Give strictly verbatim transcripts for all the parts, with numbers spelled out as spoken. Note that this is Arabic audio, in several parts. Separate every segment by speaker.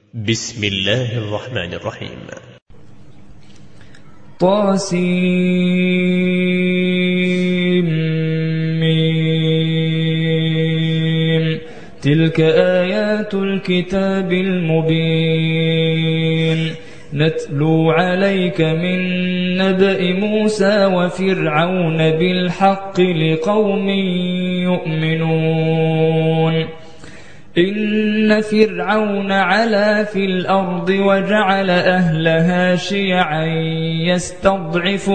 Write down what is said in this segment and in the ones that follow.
Speaker 1: بسم الله الرحمن الرحيم.
Speaker 2: طاسيم. تلك آيات الكتاب المبين نتلو عليك من نبأ موسى وفرعون بالحق لقوم يؤمنون. إن فرعون علا في الأرض وجعل أهلها شيعا يستضعف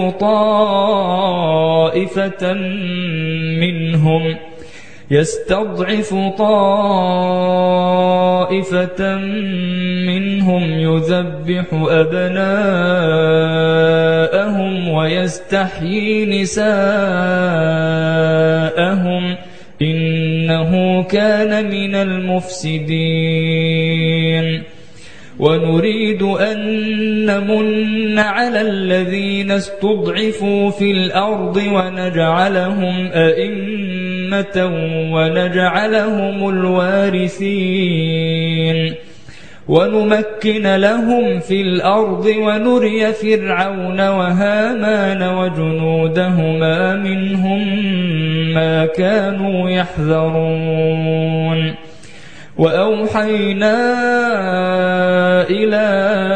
Speaker 2: طائفة منهم يستضعف طائفة منهم يذبح أبناءهم ويستحيي نساءهم إنه كان من المفسدين. ونريد أن نمن على الذين استضعفوا في الأرض ونجعلهم أئمة ونجعلهم الوارثين ونمكن لهم في الأرض ونري فرعون وهامان وجنودهما منهم ما كانوا يحذرون. وأوحينا إلى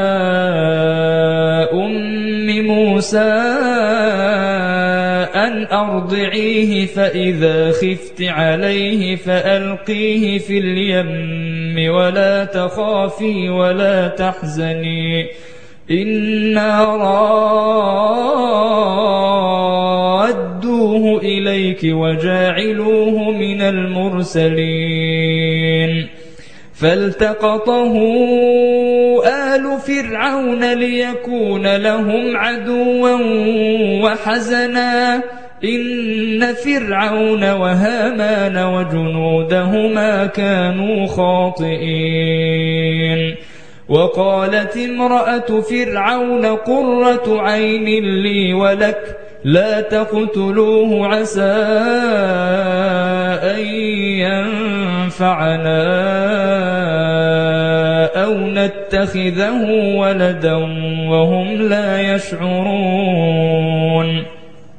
Speaker 2: أم موسى أن أرضعيه فإذا خفت عليه فألقيه في اليم ولا تخافي ولا تحزني إنا رادوه إليك وجاعلوه من المرسلين. فالتقطه آل فرعون ليكون لهم عدوا وحزنا إن فرعون وهامان وجنودهما كانوا خاطئين. وقالت امرأة فرعون قرة عين لي ولك لا تقتلوه عسى أن ينفعنا أو نتخذه ولدا وهم لا يشعرون.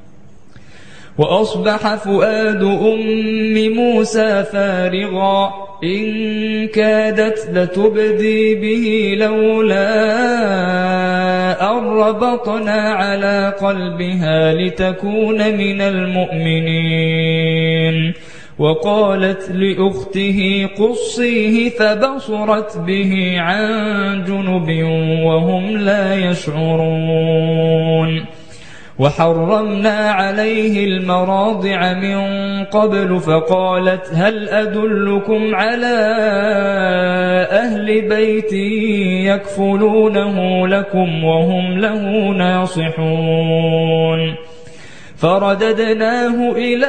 Speaker 2: وأصبح فؤاد أم موسى فارغا إن كادت لتبدي به لولا أن ربطنا على قلبها لتكون من المؤمنين. وقالت لأخته قصيه فبصرت به عن جنب وهم لا يشعرون. وحرمنا عليه المراضع من قبل فقالت هل أدلكم على أهل بيت يكفلونه لكم وهم له ناصحون. فرددناه إلى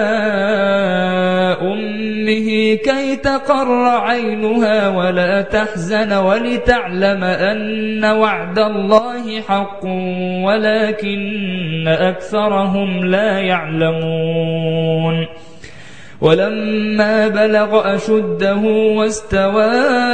Speaker 2: أمه كي تقر عينها ولا تحزن ولتعلم أن وعد الله حق ولكن أكثرهم لا يعلمون. ولما بلغ أشده واستوى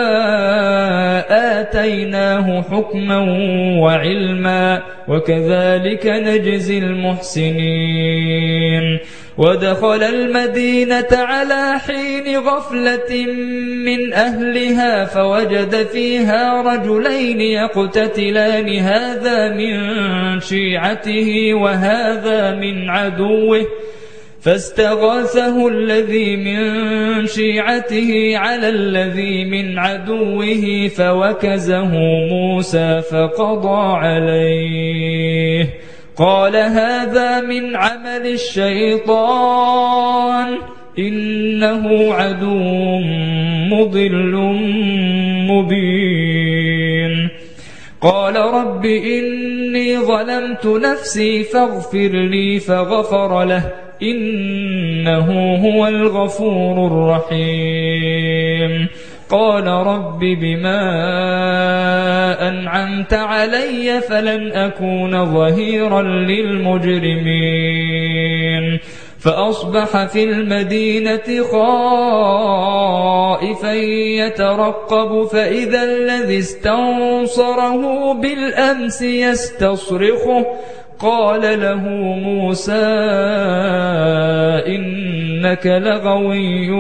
Speaker 2: آتيناه حكما وعلما وكذلك نجزي المحسنين. ودخل المدينة على حين غفلة من أهلها فوجد فيها رجلين يقتتلان هذا من شيعته وهذا من عدوه فاستغاثه الذي من شيعته على الذي من عدوه فوكزه موسى فقضى عليه. قال هذا من عمل الشيطان إنه عدو مضل مبين. قال رب إني ظلمت نفسي فاغفر لي فغفر له إنه هو الغفور الرحيم. قال رب بما أنعمت علي فلن أكون ظهيرا للمجرمين. فأصبح في المدينة خائفا يترقب فإذا الذي استنصره بالأمس يستصرخه قال له موسى إنك لغوي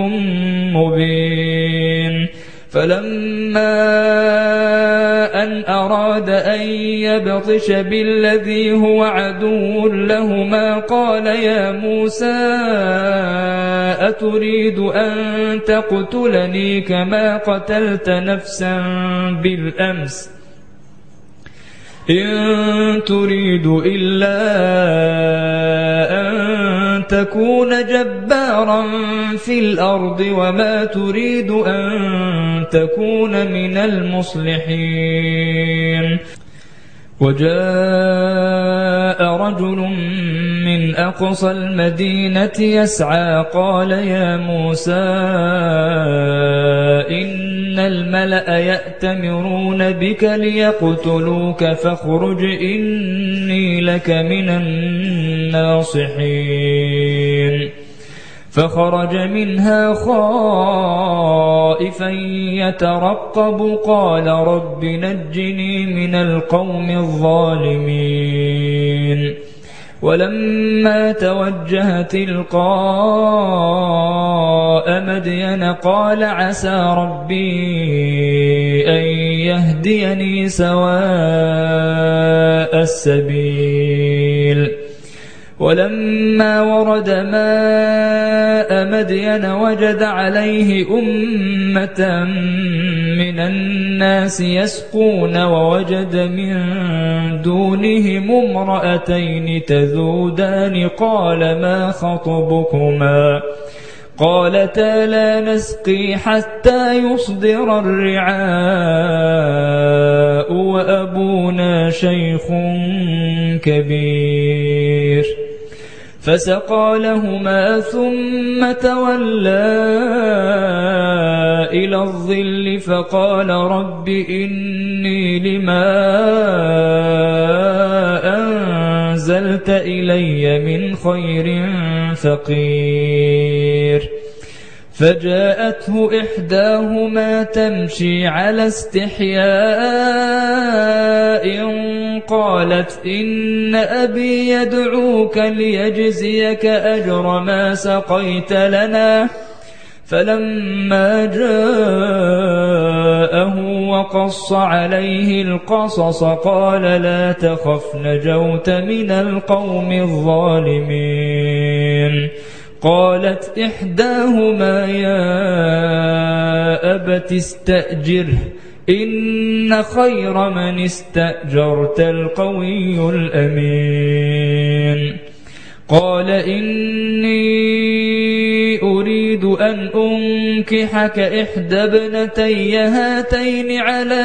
Speaker 2: مبين فلما أن أراد أن يبطش بالذي هو عدو لهما قال يا موسى أتريد أن تقتلني كما قتلت نفسا بالأمس إن تريد إلا أن تكون جبارا في الأرض وما تريد أن تكون من المصلحين وجاء رجل من أقصى المدينة يسعى قال يا موسى إن الملأ يأتمرون بك ليقتلوك فاخرج إني لك من الناصحين فخرج منها خائفا يترقب قال رب نجني من القوم الظالمين ولما توجه تلقاء مدين قال عسى ربي أن يهديني سواء السبيل ولما ورد ماء مدين وجد عليه أمة من الناس يسقون ووجد من دونهم امرأتين تذودان قال ما خطبكما قالتا لا نسقي حتى يصدر الرعاء وأبونا شيخ كبير فسقى لهما ثم تولى إلى الظل فقال رب إني لما أنزلت إلي من خير فقير فجاءته إحداهما تمشي على استحياء قالت إن أبي يدعوك ليجزيك أجر ما سقيت لنا فلما جاءه وقص عليه القصص قال لا تخف نجوت من القوم الظالمين قالت إحداهما يا أبت استأجره إن خير من استأجرت القوي الأمين قال إني أريد أن أنكحك إحدى ابنتي هاتين على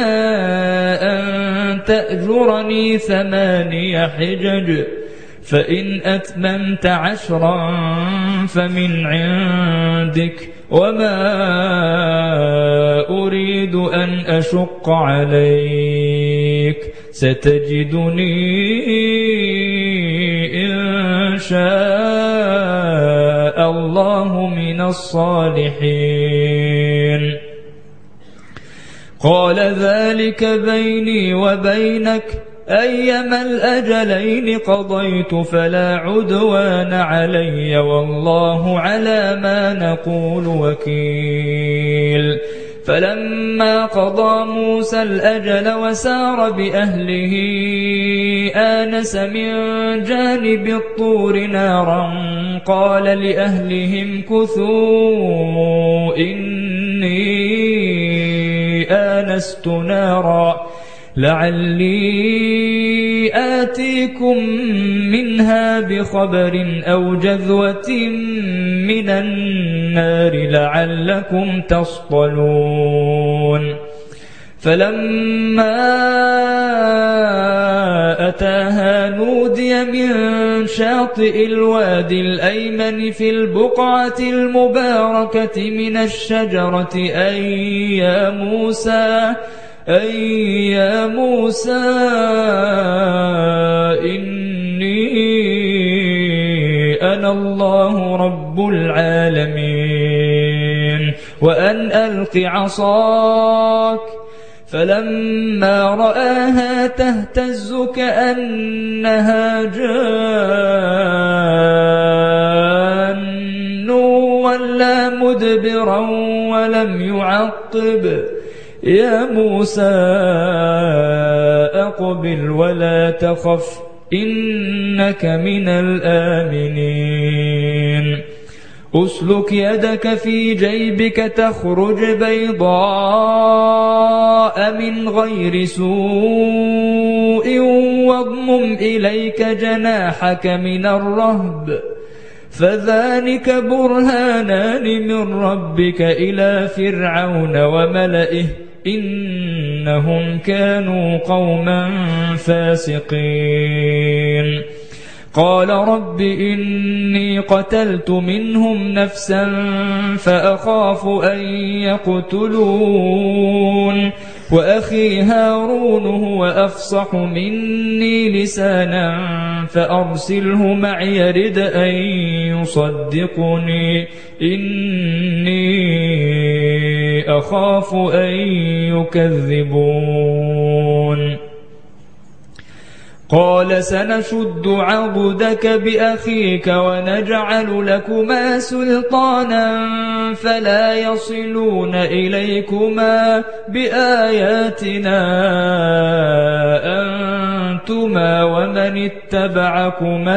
Speaker 2: أن تأجرني ثماني حجج فإن أتممت عشرا فمن عندك وما أريد أن أشق عليك ستجدني إن شاء الله من الصالحين قال ذلك بيني وبينك أيما الأجلين قضيت فلا عدوان علي والله على ما نقول وكيل فلما قضى موسى الأجل وسار بأهله آنس من جانب الطور نارا قال لأهلهم كثوا إني آنست نارا لعلي آتيكم منها بخبر أو جذوة من النار لعلكم تصطلون فلما أتاها نودي من شاطئ الوادي الأيمن في البقعة المباركة من الشجرة أي يا موسى أي يا موسى إني أنا الله رب العالمين وأن ألق عصاك فلما رآها تهتز كأنها جان ولا مدبرا ولم يعقب يا موسى أقبل ولا تخف إنك من الآمنين أسلك يدك في جيبك تخرج بيضاء من غير سوء واضمم إليك جناحك من الرهب فذلك برهانان من ربك إلى فرعون وملئه إنهم كانوا قوما فاسقين قال رب إني قتلت منهم نفسا فأخاف أن يقتلون وأخي هارون هو أفصح مني لسانا فأرسله معي يرد أن يصدقني إني أخاف أن يكذبون قال سنشد عضدك بأخيك ونجعل لكما سلطانا فلا يصلون إليكما بآياتنا أنتما ومن اتبعكما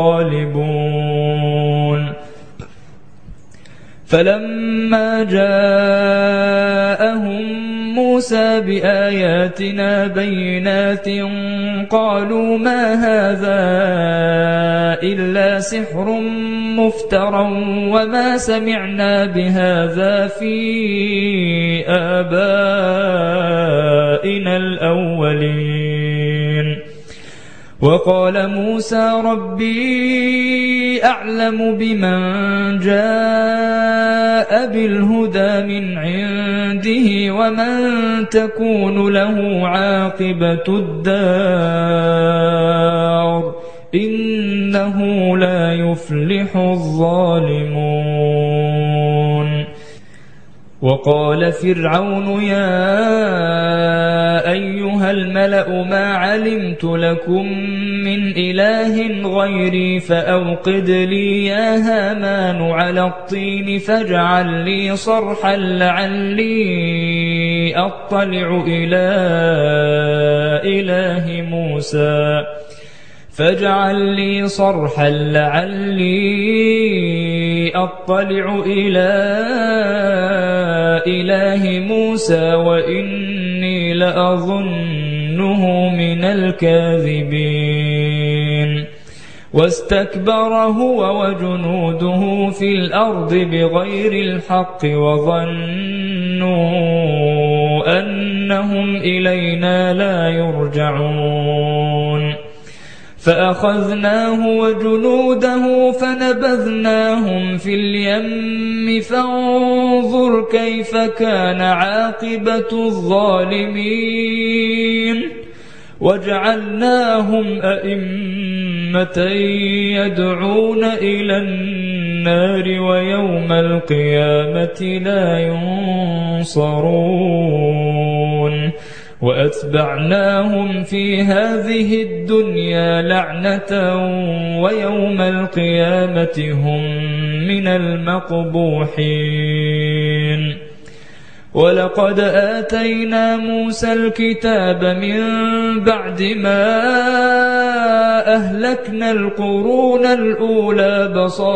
Speaker 2: الغالبون فلما جاءهم موسى بآياتنا بينات قالوا ما هذا إلا سحر مفترى وما سمعنا بهذا في آبائنا الأولين وقال موسى ربي أعلم بمن جاء بالهدى من عنده ومن تكون له عاقبة الدار إنه لا يفلح الظالمون وقال فرعون يا أيها الملأ ما علمت لكم من إله غيري فأوقد لي يا هامان على الطين فاجعل لي صرحا لعلي أطلع إلى إله موسى فاجعل لي صرحا لعلي أطلع إلى إله موسى وإني لأظنه من الكاذبين واستكبر هو وجنوده في الأرض بغير الحق وظنوا أنهم إلينا لا يرجعون فأخذناه وجنوده فنبذناهم في اليم فانظر كيف كان عاقبة الظالمين وجعلناهم أئمة يدعون إلى النار ويوم القيامة لا ينصرون وأتبعناهم في هذه الدنيا لعنة ويوم القيامة هم من المقبوحين ولقد آتينا موسى الكتاب من بعد ما أهلكنا القرون الأولى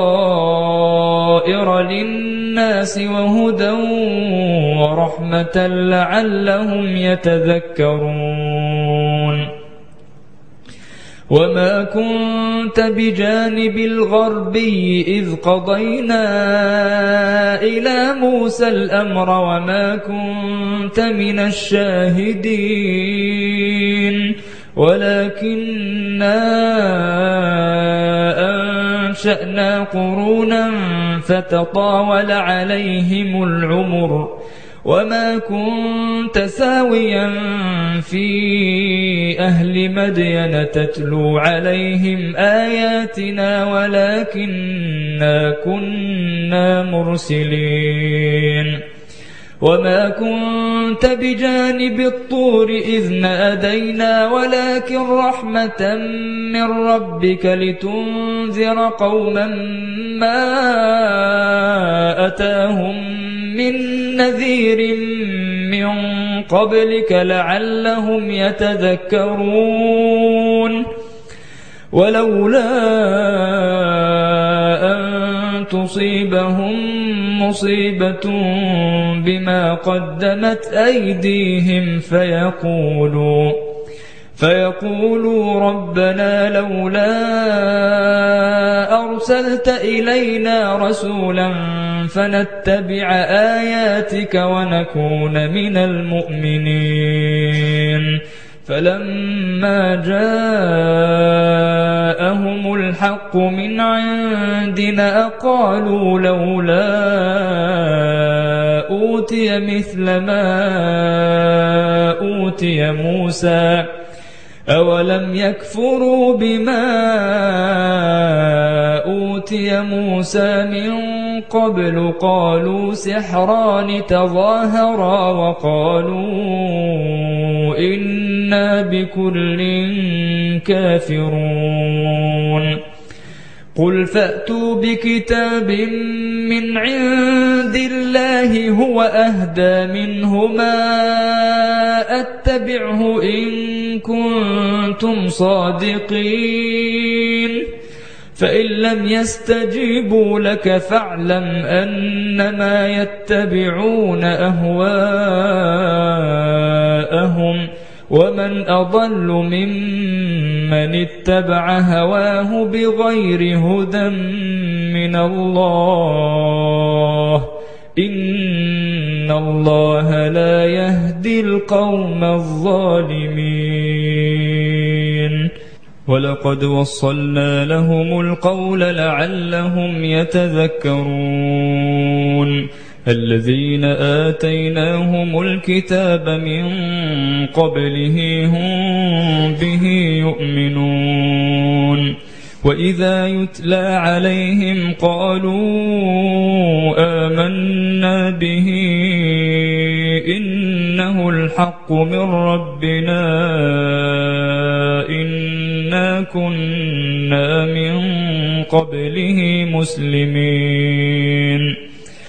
Speaker 2: بصائر للناس وهدى ورحمة لعلهم يتذكرون وما كنت بجانب الغربي إذ قضينا إلى موسى الأمر وما كنت من الشاهدين ولكننا أنشأنا قرونا فتطاول عليهم العمر وما كنت ساويا في أهل مدين تتلو عليهم آياتنا ولكننا كنا مرسلين وما كنت بجانب الطور إذ نادينا ولكن رحمة من ربك لتنذر قوما ما أتاهم من نذير من قبلك لعلهم يتذكرون ولولا أن تصيبهم مصيبة بما قدمت أيديهم فيقولوا فيقولوا ربنا لولا أرسلت إلينا رسولا فنتبع آياتك ونكون من المؤمنين فلما جاءهم الحق من عندنا قالوا لولا أوتي مثل ما أوتي موسى أولم يكفروا بما أوتي موسى من قبل قالوا سحران تظاهرا وقالوا إنا بكل كافرون قل فأتوا بكتاب من عند الله هو أهدى منهما أتبعه إن كنتم صادقين فإن لم يستجيبوا لك فاعلم أنما يتبعون أهواءهم ومن أضل ممن اتبع هواه بغير هدى من الله إن الله لا يهدي القوم الظالمين ولقد وصلنا لهم القول لعلهم يتذكرون الذين آتيناهم الكتاب من قبله هم به يؤمنون وإذا يتلى عليهم قالوا آمنا به إنه الحق من ربنا إنا كنا من قبله مسلمين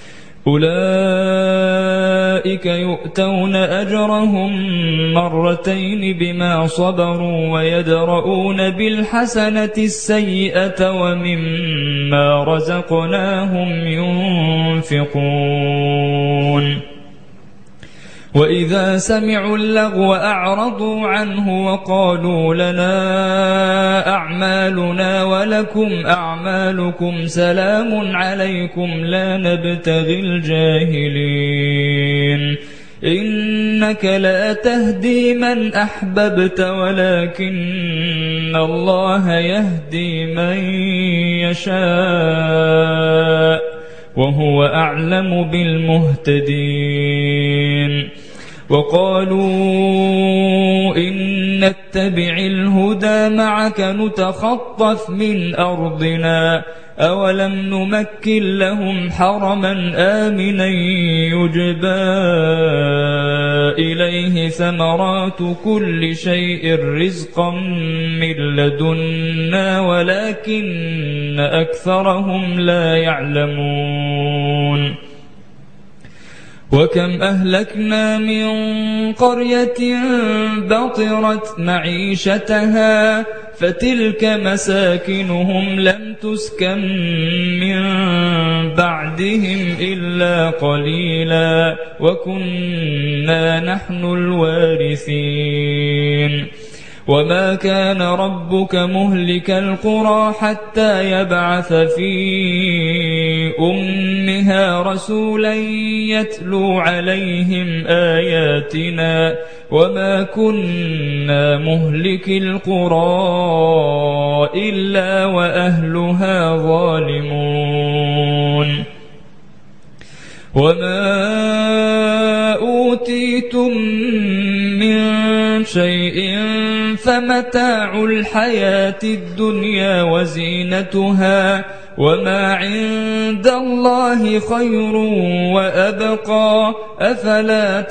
Speaker 2: أولئك يؤتون أجرهم مرتين بما صبروا ويدرؤون بالحسنة السيئة ومما رزقناهم ينفقون وإذا سمعوا اللغو أعرضوا عنه وقالوا لنا أعمالنا ولكم أعمالكم سلام عليكم لا نبتغي الجاهلين إنك لا تهدي من أحببت ولكن الله يهدي من يشاء وهو أعلم بالمهتدين وقالوا إن نتبع الهدى معك نتخطف من أرضنا أولم نمكن لهم حرما آمنا يجبى إليه ثمرات كل شيء رزقا من لدنا ولكن أكثرهم لا يعلمون وكم أهلكنا من قرية بطرت معيشتها فتلك مساكنهم لم تسكن من بعدهم إلا قليلا وكنا نحن الوارثين وما كان ربك مهلك القرى حتى يبعث في أمها رسولا يتلو عليهم آياتنا وما كنا مهلك القرى إلا وأهلها ظالمون وما أوتيتم من شيء فمتاع الحياة الدنيا وزينتها وما عند الله خير وأبقى أفلا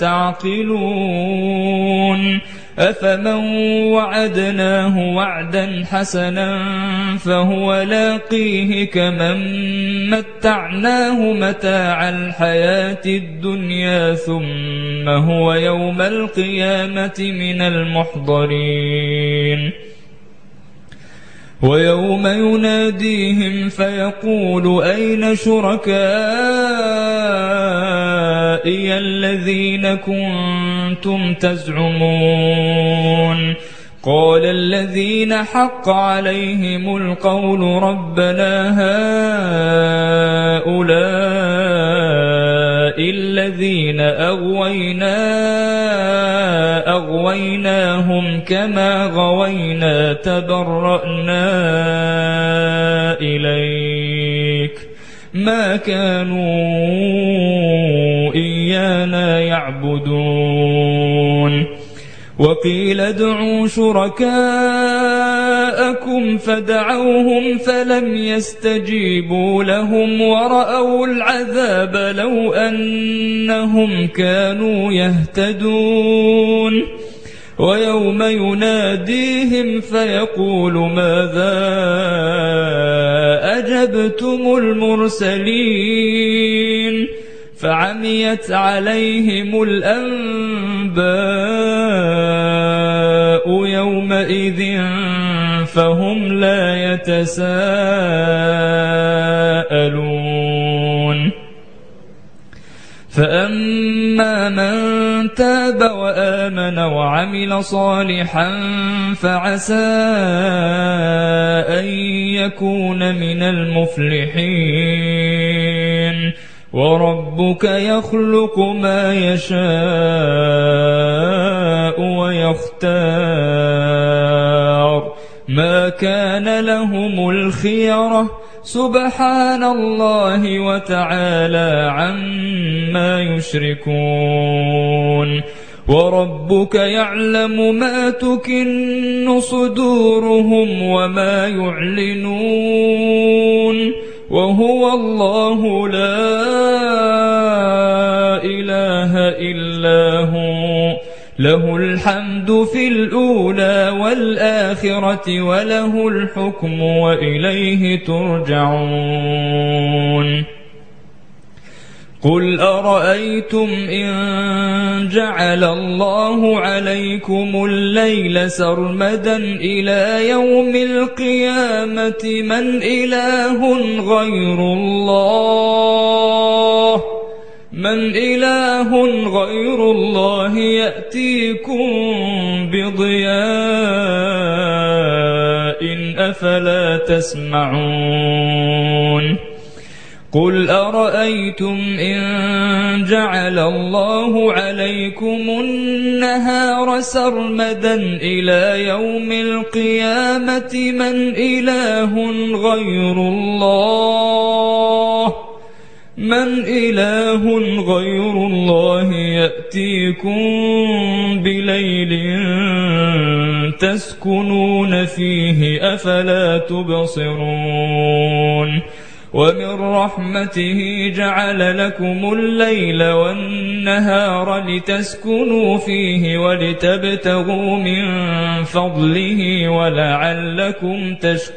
Speaker 2: تعقلون أفمن وعدناه وعدا حسنا فهو لاقيه كمن متعناه متاع الحياة الدنيا ثم هو يوم القيامة من المحضرين ويوم يناديهم فيقول أين شركائي الذين كنتم تزعمون قال الذين حق عليهم القول ربنا هؤلاء الذين أغوينا أغويناهم كما غوينا تبرأنا إليك ما كانوا إيانا يعبدون وقيل ادعوا شركاءكم فدعوهم فلم يستجيبوا لهم ورأوا العذاب لو أنهم كانوا يهتدون ويوم يناديهم فيقول ماذا أجبتم المرسلين فعميت عليهم الأنباء يومئذ فهم لا يتساءلون فأما من تاب وآمن وعمل صالحا فعسى أن يكون من المفلحين وربك يخلق ما يشاء ويختار ما كان لهم الخيرة سبحان الله وتعالى عما يشركون وربك يعلم ما تكن صدورهم وما يعلنون وهو الله لا إله إلا هو له الحمد في الأولى والآخرة وله الحكم وإليه ترجعون قل أرأيتم إن جعل الله عليكم الليل سرمدا إلى يوم القيامة من إله غير الله من إله غير الله يأتيكم بضياء أفلا تسمعون قل أرأيتم إن جعل الله عليكم النهار سرمدا إلى يوم القيامة من إله غير الله من إله غير الله يأتيكم بليل تسكنون فيه أفلا تبصرون ومن رحمته جعل لكم الليل والنهار لتسكنوا فيه ولتبتغوا من فضله ولعلكم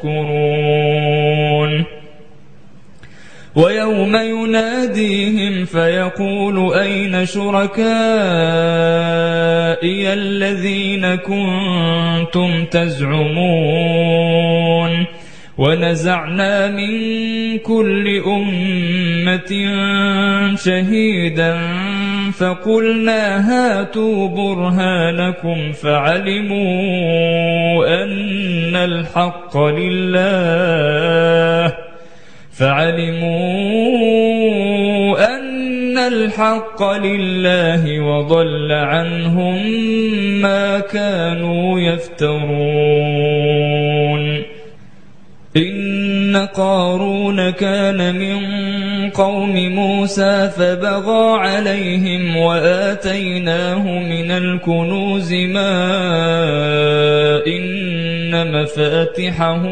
Speaker 2: تشكرون ويوم يناديهم فيقول أين شركائي الذين كنتم تزعمون ونزعنا من كل أمة شهيدا فقلنا هاتوا برهانكم فعلموا أن الحق لله فعلموا أن الحق لله وضل عنهم ما كانوا يفترون إن قارون كان من قوم موسى فبغى عليهم وآتيناه من الكنوز ما إن مفاتحه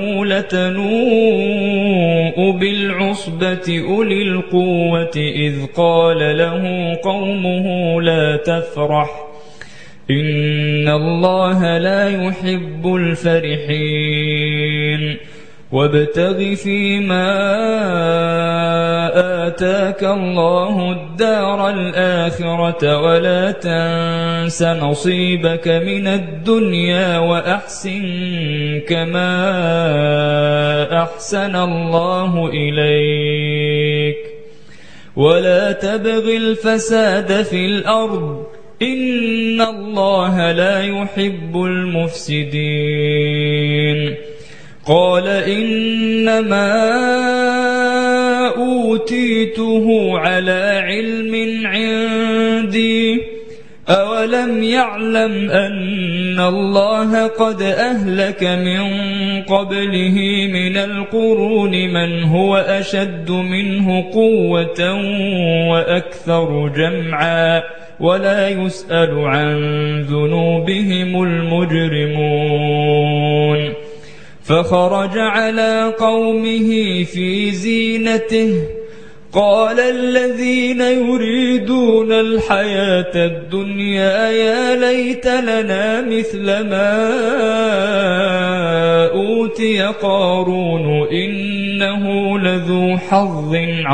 Speaker 2: لتنوء بالعصبة أولي القوة إذ قال له قومه لا تفرح إن الله لا يحب الفرحين وابتغ فيما آتاك الله الدار الآخرة ولا تنس نصيبك من الدنيا وأحسن كما أحسن الله إليك ولا تبغ الفساد في الأرض إن الله لا يحب المفسدين قال إنما أوتيته على علم عندي أولم يعلم أن الله قد أهلك من قبله من القرون من هو أشد منه قوة وأكثر جمعا ولا يسأل عن ذنوبهم المجرمون فخرج على قومه في زينته قال الذين يريدون الحياة الدنيا يا ليت لنا مثل ما أوتي قارون إنه لذو حظ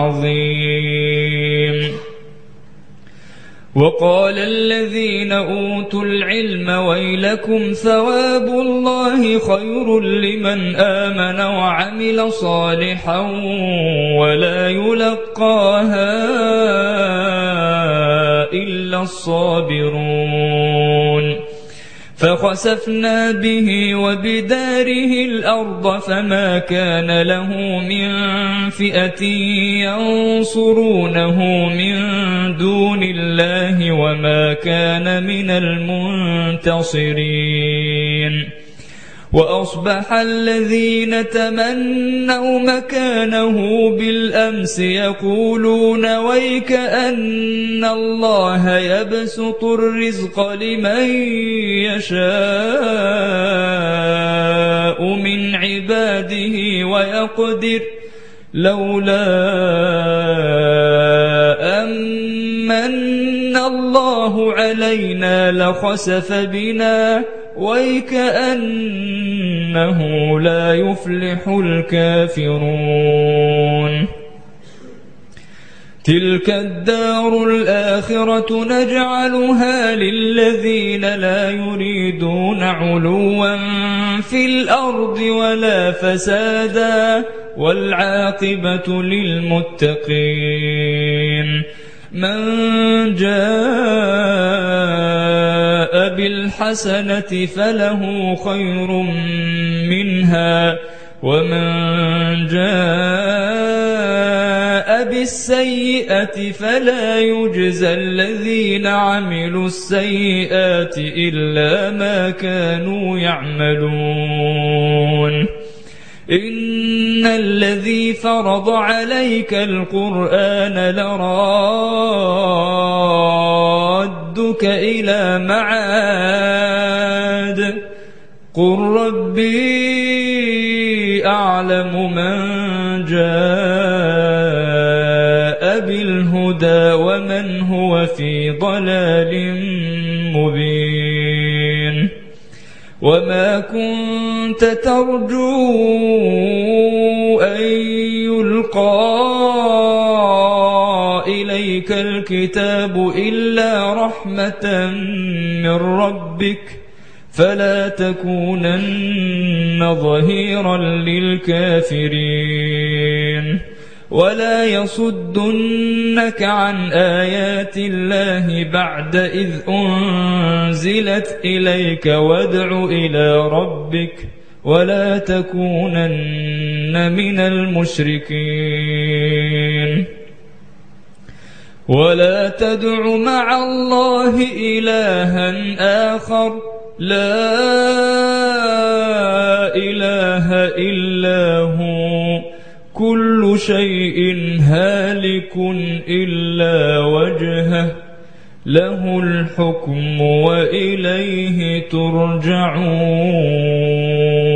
Speaker 2: عظيم وقال الذين أوتوا العلم ويلكم ثواب الله خير لمن آمن وعمل صالحا ولا يلقاها إلا الصابرون فخسفنا به وبداره الأرض فما كان له من فئة ينصرونه من دون الله وما كان من المنتصرين وأصبح الذين تمنوا مكانه بالأمس يقولون ويك أن الله يبسط الرزق لمن يشاء من عباده ويقدر لولا أمن الله علينا لخسف بنا ويكأنه لا يفلح الكافرون تلك الدار الآخرة نجعلها للذين لا يريدون علوا في الأرض ولا فسادا والعاقبة للمتقين من جاء بالحسنة فله خير منها ومن جاء بالسيئة فلا يجزى الذين عملوا السيئات إلا ما كانوا يعملون إن الذي فرض عليك القرآن لرادك إلى معاد قل ربي أعلم من جاء بالهدى ومن هو في ضلال مبين وما كنت ترجو أن يلقى إليك الكتاب إلا رحمة من ربك فلا تكونن ظهيرا للكافرين ولا يصدنك عن آيات الله بعد إذ أنزلت إليك وادع إلى ربك ولا تكونن من المشركين ولا تدع مع الله إلها آخر لا إله إلا هو كل شيء هالك إلا وجهه له الحكم وإليه ترجعون.